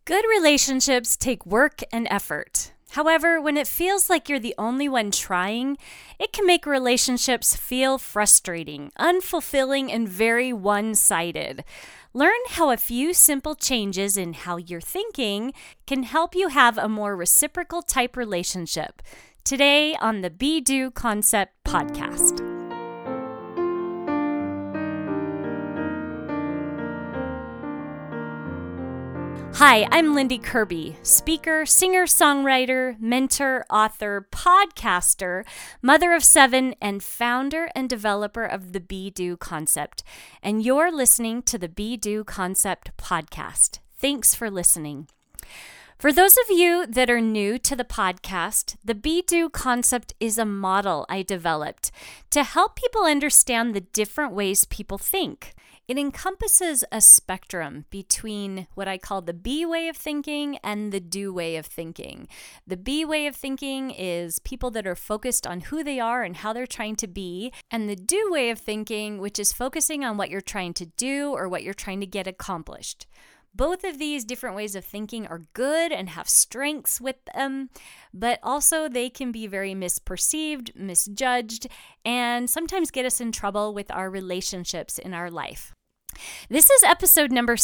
Good relationships take work and effort. However, when it feels like you're the only one trying, it can make relationships feel frustrating, unfulfilling, and very one-sided. Learn how a few simple changes in how you're thinking can help you have a more reciprocal type relationship. Today on the Be Do Concept podcast. Hi, I'm Lindy Kirby, speaker, singer-songwriter, mentor, author, podcaster, mother of 7, and founder and developer of the Be Do Concept. And you're listening to the Be Do Concept podcast. Thanks for listening. For those of you that are new to the podcast, the Be Do Concept is a model I developed to help people understand the different ways people think. It encompasses a spectrum between what I call the be way of thinking and the do way of thinking. The be way of thinking is people that are focused on who they are and how they're trying to be, and the do way of thinking, which is focusing on what you're trying to do or what you're trying to get accomplished. Both of these different ways of thinking are good and have strengths with them, but also they can be very misperceived, misjudged, and sometimes get us in trouble with our relationships in our life. This is episode number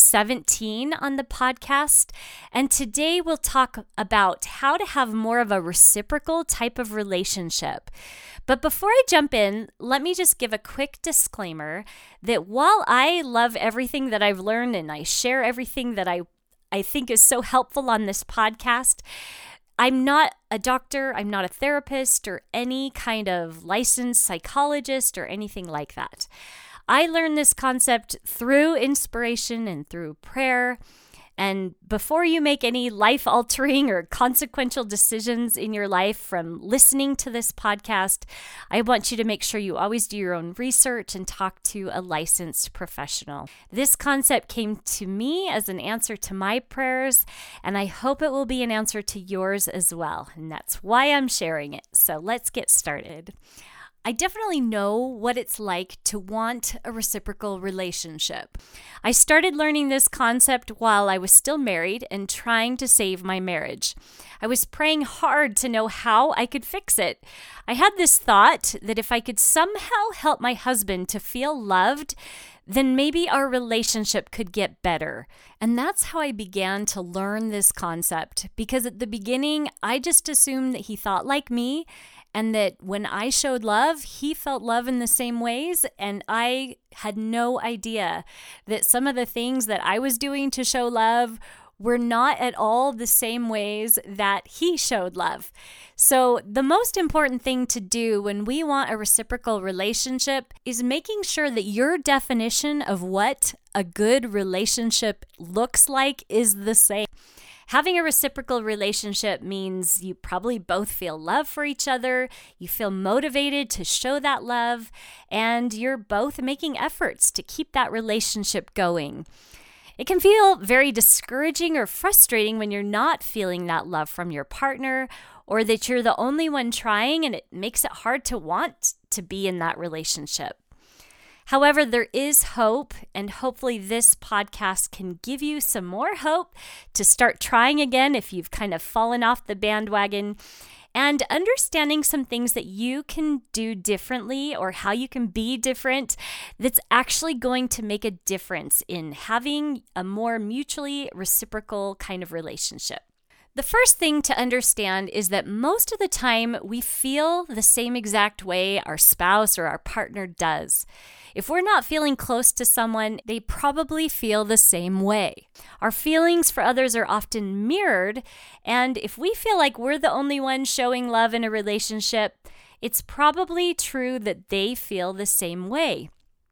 17 on the podcast, and today we'll talk about how to have more of a reciprocal type of relationship. But before I jump in, let me just give a quick disclaimer that while I love everything that I've learned and I share everything that I think is so helpful on this podcast, I'm not a doctor, I'm not a therapist, or any kind of licensed psychologist or anything like that. I learned this concept through inspiration and through prayer. And before you make any life-altering or consequential decisions in your life from listening to this podcast, I want you to make sure you always do your own research and talk to a licensed professional. This concept came to me as an answer to my prayers, and I hope it will be an answer to yours as well. And that's why I'm sharing it. So let's get started. I definitely know what it's like to want a reciprocal relationship. I started learning this concept while I was still married and trying to save my marriage. I was praying hard to know how I could fix it. I had this thought that if I could somehow help my husband to feel loved, then maybe our relationship could get better. And that's how I began to learn this concept, because at the beginning, I just assumed that he thought like me, and that when I showed love, he felt love in the same ways, and I had no idea that some of the things that I was doing to show love were not at all the same ways that he showed love. So the most important thing to do when we want a reciprocal relationship is making sure that your definition of what a good relationship looks like is the same. Having a reciprocal relationship means you probably both feel love for each other, you feel motivated to show that love, and you're both making efforts to keep that relationship going. It can feel very discouraging or frustrating when you're not feeling that love from your partner, or that you're the only one trying, and it makes it hard to want to be in that relationship. However, there is hope, and hopefully this podcast can give you some more hope to start trying again if you've kind of fallen off the bandwagon, and understanding some things that you can do differently or how you can be different that's actually going to make a difference in having a more mutually reciprocal kind of relationship. The first thing to understand is that most of the time we feel the same exact way our spouse or our partner does. If we're not feeling close to someone, they probably feel the same way. Our feelings for others are often mirrored, and if we feel like we're the only one showing love in a relationship, it's probably true that they feel the same way.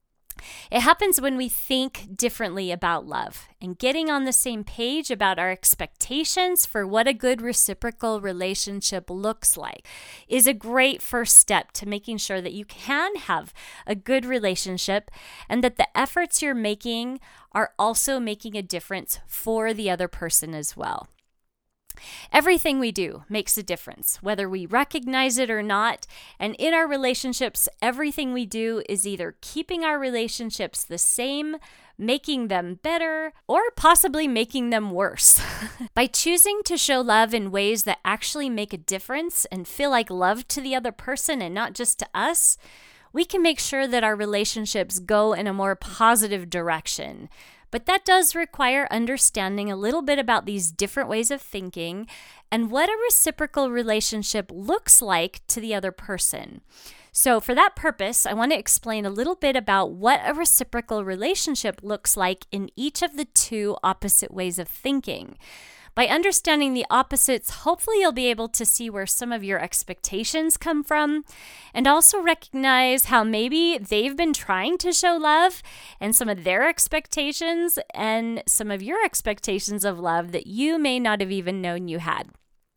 It happens when we think differently about love, and getting on the same page about our expectations for what a good reciprocal relationship looks like is a great first step to making sure that you can have a good relationship and that the efforts you're making are also making a difference for the other person as well. Everything we do makes a difference, whether we recognize it or not. And in our relationships, everything we do is either keeping our relationships the same, making them better, or possibly making them worse. By choosing to show love in ways that actually make a difference and feel like love to the other person and not just to us, we can make sure that our relationships go in a more positive direction. But that does require understanding a little bit about these different ways of thinking and what a reciprocal relationship looks like to the other person. So for that purpose, I want to explain a little bit about what a reciprocal relationship looks like in each of the two opposite ways of thinking. By understanding the opposites, hopefully you'll be able to see where some of your expectations come from and also recognize how maybe they've been trying to show love and some of their expectations and some of your expectations of love that you may not have even known you had.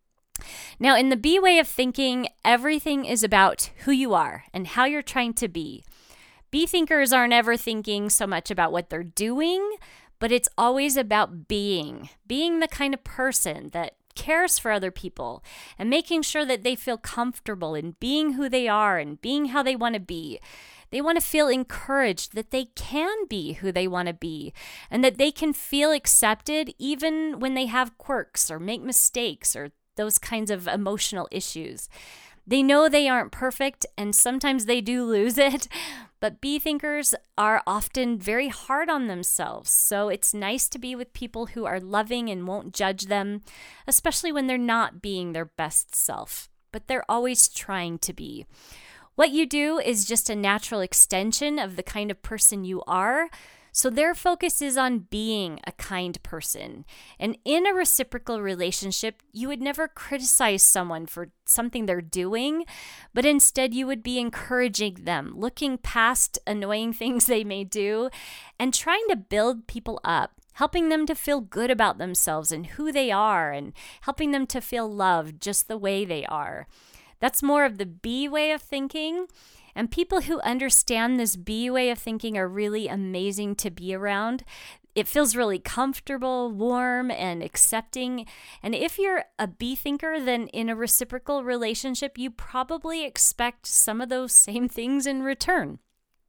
Now, in the B way of thinking, everything is about who you are and how you're trying to be. B thinkers aren't ever thinking so much about what they're doing, but it's always about being the kind of person that cares for other people and making sure that they feel comfortable in being who they are and being how they want to be. They want to feel encouraged that they can be who they want to be and that they can feel accepted even when they have quirks or make mistakes or those kinds of emotional issues. They know they aren't perfect and sometimes they do lose it, but B thinkers are often very hard on themselves. So it's nice to be with people who are loving and won't judge them, especially when they're not being their best self, but they're always trying to be. What you do is just a natural extension of the kind of person you are. So their focus is on being a kind person. And in a reciprocal relationship, you would never criticize someone for something they're doing, but instead you would be encouraging them, looking past annoying things they may do, and trying to build people up, helping them to feel good about themselves and who they are, and helping them to feel loved just the way they are. That's more of the B way of thinking. And people who understand this B way of thinking are really amazing to be around. It feels really comfortable, warm, and accepting. And if you're a B thinker, then in a reciprocal relationship, you probably expect some of those same things in return.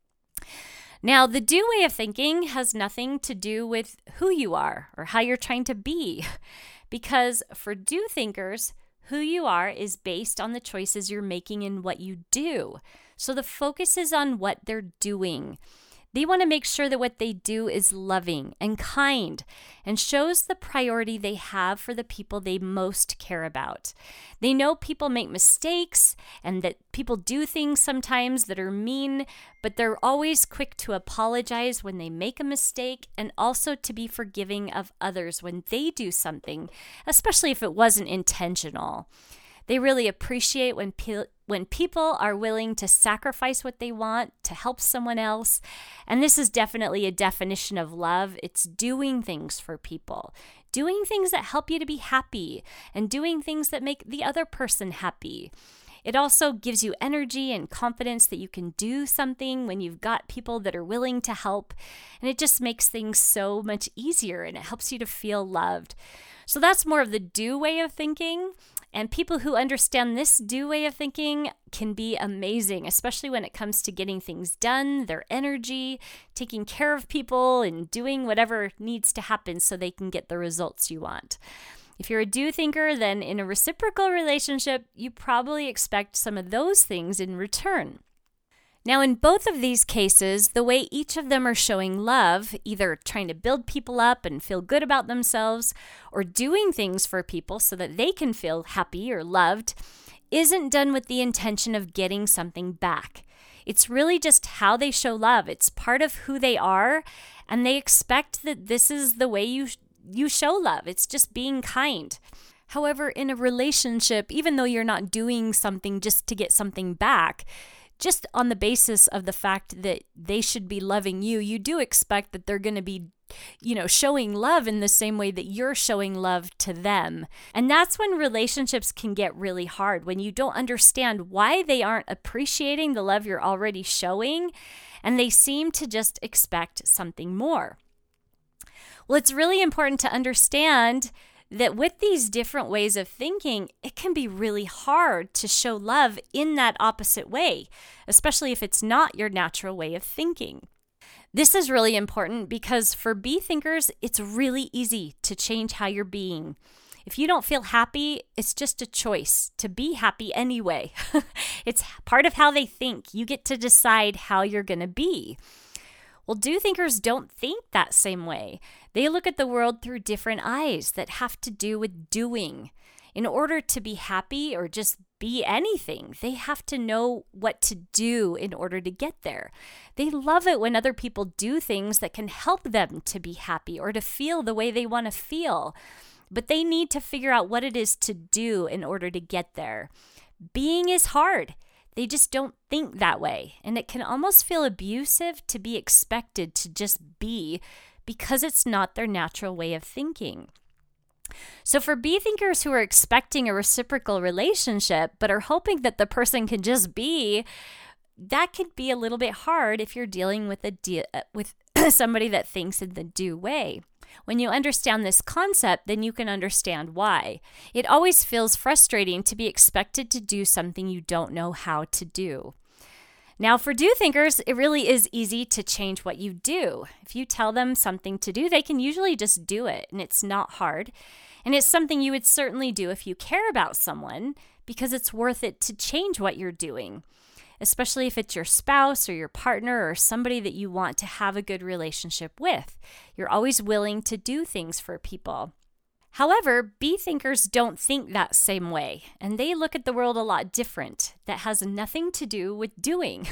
Now, the do way of thinking has nothing to do with who you are or how you're trying to be. Because for do thinkers, who you are is based on the choices you're making and what you do. So the focus is on what they're doing. They want to make sure that what they do is loving and kind and shows the priority they have for the people they most care about. They know people make mistakes and that people do things sometimes that are mean, but they're always quick to apologize when they make a mistake and also to be forgiving of others when they do something, especially if it wasn't intentional. They really appreciate when people are willing to sacrifice what they want to help someone else. And this is definitely a definition of love. It's doing things for people, doing things that help you to be happy, and doing things that make the other person happy. It also gives you energy and confidence that you can do something when you've got people that are willing to help. And it just makes things so much easier and it helps you to feel loved. So that's more of the do way of thinking. And people who understand this do way of thinking can be amazing, especially when it comes to getting things done, their energy, taking care of people, and doing whatever needs to happen so they can get the results you want. If you're a do thinker, then in a reciprocal relationship, you probably expect some of those things in return. Now, in both of these cases, the way each of them are showing love, either trying to build people up and feel good about themselves or doing things for people so that they can feel happy or loved, isn't done with the intention of getting something back. It's really just how they show love. It's part of who they are, and they expect that this is the way you show love. It's just being kind. However, in a relationship, even though you're not doing something just to get something back, just on the basis of the fact that they should be loving you, you do expect that they're going to be, showing love in the same way that you're showing love to them. And that's when relationships can get really hard, when you don't understand why they aren't appreciating the love you're already showing, and they seem to just expect something more. Well, it's really important to understand that with these different ways of thinking, it can be really hard to show love in that opposite way, especially if it's not your natural way of thinking. This is really important because for B thinkers, it's really easy to change how you're being. If you don't feel happy, it's just a choice to be happy anyway. It's part of how they think. You get to decide how you're going to be. Well, do thinkers don't think that same way. They look at the world through different eyes that have to do with doing. In order to be happy or just be anything, they have to know what to do in order to get there. They love it when other people do things that can help them to be happy or to feel the way they want to feel. But they need to figure out what it is to do in order to get there. Being is hard. They just don't think that way. And it can almost feel abusive to be expected to just be because it's not their natural way of thinking. So for B thinkers who are expecting a reciprocal relationship but are hoping that the person can just be, that could be a little bit hard if you're dealing with somebody that thinks in the do way. When you understand this concept, then you can understand why. It always feels frustrating to be expected to do something you don't know how to do. Now, for do thinkers, it really is easy to change what you do. If you tell them something to do, they can usually just do it, and it's not hard. And it's something you would certainly do if you care about someone, because it's worth it to change what you're doing, especially if it's your spouse or your partner or somebody that you want to have a good relationship with. You're always willing to do things for people. However, B thinkers don't think that same way, and they look at the world a lot different. That has nothing to do with doing.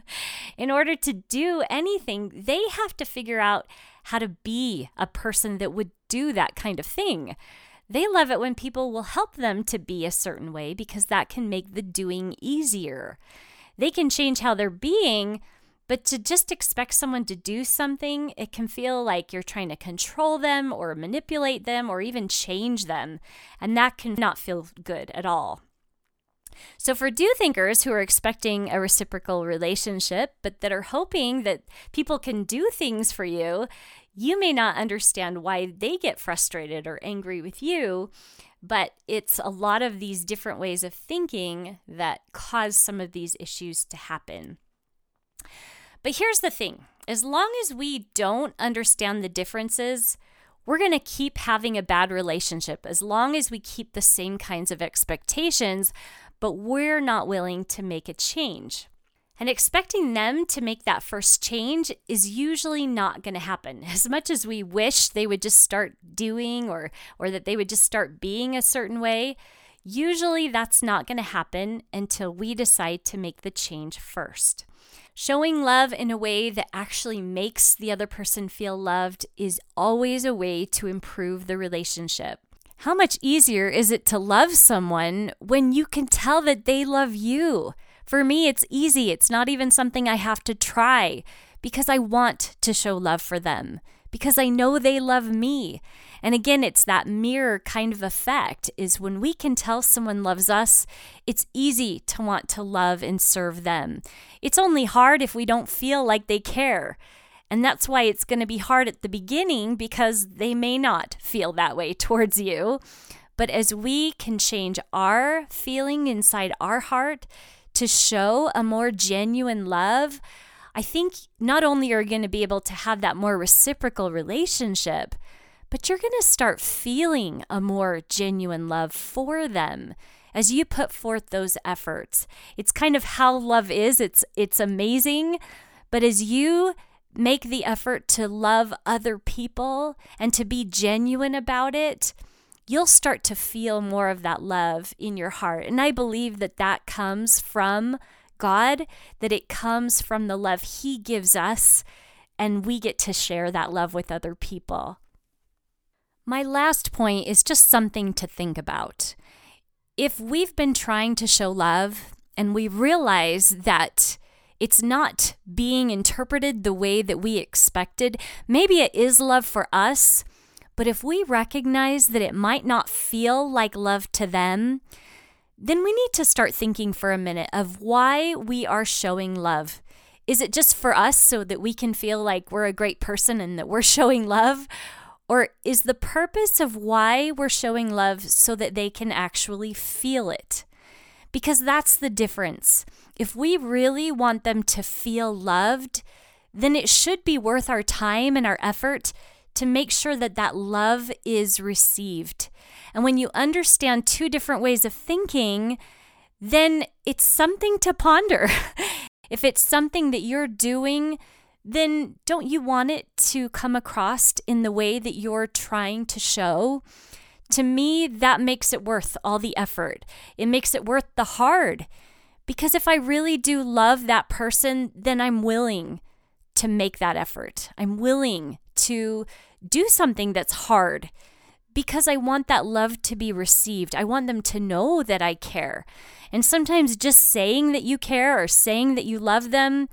In order to do anything, they have to figure out how to be a person that would do that kind of thing. They love it when people will help them to be a certain way because that can make the doing easier. They can change how they're being, but to just expect someone to do something, it can feel like you're trying to control them or manipulate them or even change them. And that can not feel good at all. So for do thinkers who are expecting a reciprocal relationship, but that are hoping that people can do things for you, you may not understand why they get frustrated or angry with you, but it's a lot of these different ways of thinking that cause some of these issues to happen. But here's the thing. As long as we don't understand the differences, we're going to keep having a bad relationship as long as we keep the same kinds of expectations, but we're not willing to make a change. And expecting them to make that first change is usually not going to happen. As much as we wish they would just start doing or that they would just start being a certain way, usually that's not going to happen until we decide to make the change first. Showing love in a way that actually makes the other person feel loved is always a way to improve the relationship. How much easier is it to love someone when you can tell that they love you? For me, it's easy. It's not even something I have to try because I want to show love for them, because I know they love me. And again, it's that mirror kind of effect is when we can tell someone loves us, it's easy to want to love and serve them. It's only hard if we don't feel like they care. And that's why it's going to be hard at the beginning because they may not feel that way towards you. But as we can change our feeling inside our heart to show a more genuine love, I think not only are you going to be able to have that more reciprocal relationship, but you're going to start feeling a more genuine love for them as you put forth those efforts. It's kind of how love is. It's amazing. But as you make the effort to love other people and to be genuine about it, you'll start to feel more of that love in your heart. And I believe that that comes from God, that it comes from the love He gives us, and we get to share that love with other people. My last point is just something to think about. If we've been trying to show love and we realize that it's not being interpreted the way that we expected, maybe it is love for us, but if we recognize that it might not feel like love to them, then we need to start thinking for a minute of why we are showing love. Is it just for us so that we can feel like we're a great person and that we're showing love? Or is the purpose of why we're showing love so that they can actually feel it? Because that's the difference. If we really want them to feel loved, then it should be worth our time and our effort to make sure that that love is received. And when you understand two different ways of thinking, then it's something to ponder. If it's something that you're doing, then don't you want it to come across in the way that you're trying to show? To me, that makes it worth all the effort. It makes it worth the hard. Because if I really do love that person, then I'm willing to make that effort. I'm willing to do something that's hard because I want that love to be received. I want them to know that I care. And sometimes just saying that you care or saying that you love them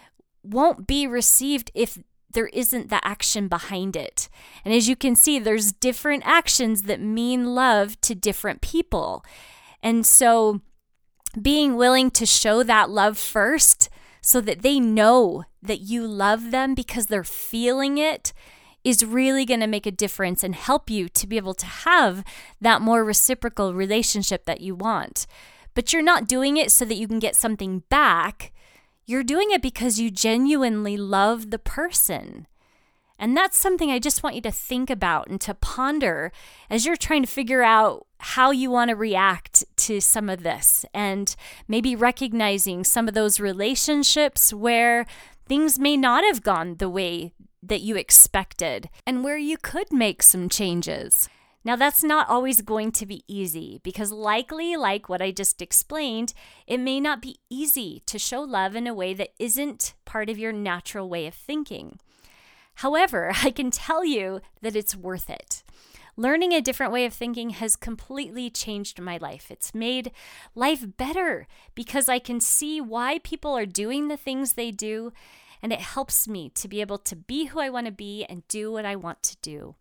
won't be received if there isn't the action behind it. And as you can see, there's different actions that mean love to different people. And so being willing to show that love first so that they know that you love them because they're feeling it is really going to make a difference and help you to be able to have that more reciprocal relationship that you want. But you're not doing it so that you can get something back. You're doing it because you genuinely love the person. And that's something I just want you to think about and to ponder as you're trying to figure out how you want to react to some of this, and maybe recognizing some of those relationships where things may not have gone the way that you expected and where you could make some changes. Now, that's not always going to be easy because likely, like what I just explained, it may not be easy to show love in a way that isn't part of your natural way of thinking. However, I can tell you that it's worth it. Learning a different way of thinking has completely changed my life. It's made life better because I can see why people are doing the things they do, and it helps me to be able to be who I want to be and do what I want to do.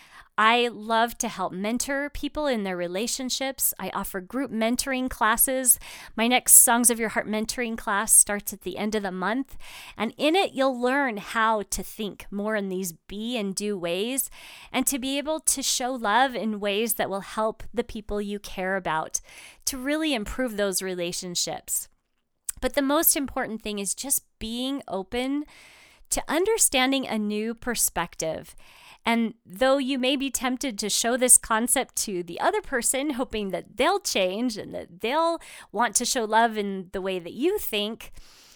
I love to help mentor people in their relationships. I offer group mentoring classes. My next Songs of Your Heart mentoring class starts at the end of the month. And in it, you'll learn how to think more in these be and do ways and to be able to show love in ways that will help the people you care about to really improve those relationships. But the most important thing is just being open to understanding a new perspective. And though you may be tempted to show this concept to the other person, hoping that they'll change and that they'll want to show love in the way that you think,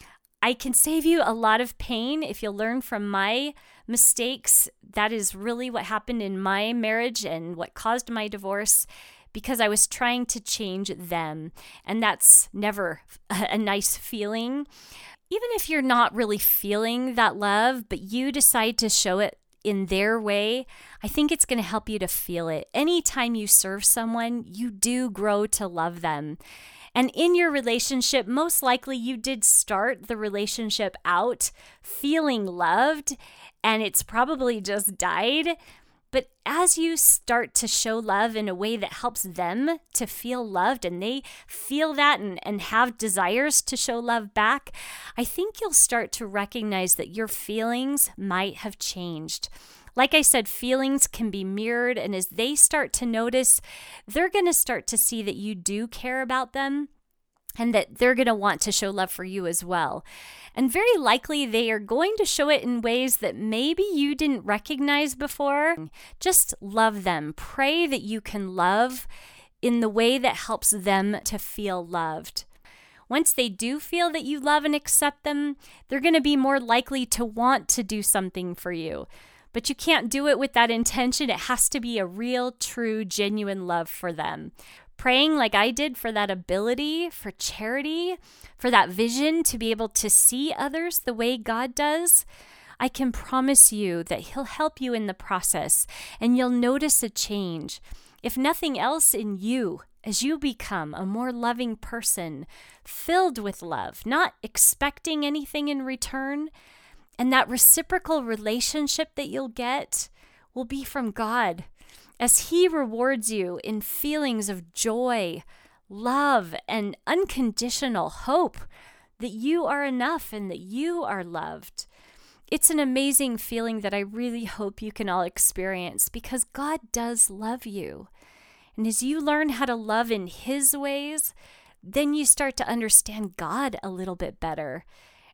I can save you a lot of pain if you'll learn from my mistakes. That is really what happened in my marriage and what caused my divorce, because I was trying to change them. And that's never a nice feeling. Even if you're not really feeling that love, but you decide to show it in their way, I think it's going to help you to feel it. Anytime you serve someone, you do grow to love them. And in your relationship, most likely you did start the relationship out feeling loved, and it's probably just died. But as you start to show love in a way that helps them to feel loved and they feel that and have desires to show love back, I think you'll start to recognize that your feelings might have changed. Like I said, feelings can be mirrored, and as they start to notice, they're going to start to see that you do care about them and that they're going to want to show love for you as well. And very likely they are going to show it in ways that maybe you didn't recognize before. Just love them. Pray that you can love in the way that helps them to feel loved. Once they do feel that you love and accept them, they're going to be more likely to want to do something for you. But you can't do it with that intention. It has to be a real, true, genuine love for them. Praying like I did for that ability, for charity, for that vision to be able to see others the way God does, I can promise you that He'll help you in the process and you'll notice a change. If nothing else, in you, as you become a more loving person, filled with love, not expecting anything in return, and that reciprocal relationship that you'll get will be from God, as He rewards you in feelings of joy, love, and unconditional hope that you are enough and that you are loved. It's an amazing feeling that I really hope you can all experience because God does love you. And as you learn how to love in His ways, then you start to understand God a little bit better.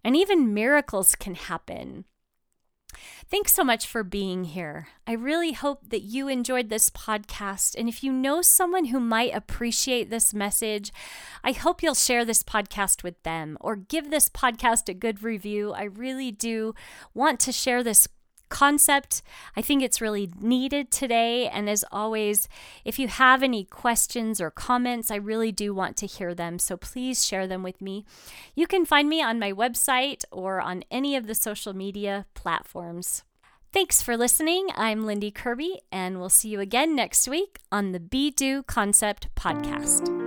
and even miracles can happen. Thanks so much for being here. I really hope that you enjoyed this podcast. And if you know someone who might appreciate this message, I hope you'll share this podcast with them or give this podcast a good review. I really do want to share this concept. I think it's really needed today. And as always, if you have any questions or comments, I really do want to hear them. So please share them with me. You can find me on my website or on any of the social media platforms. Thanks for listening. I'm Lindy Kirby, and we'll see you again next week on the Be Do Concept podcast.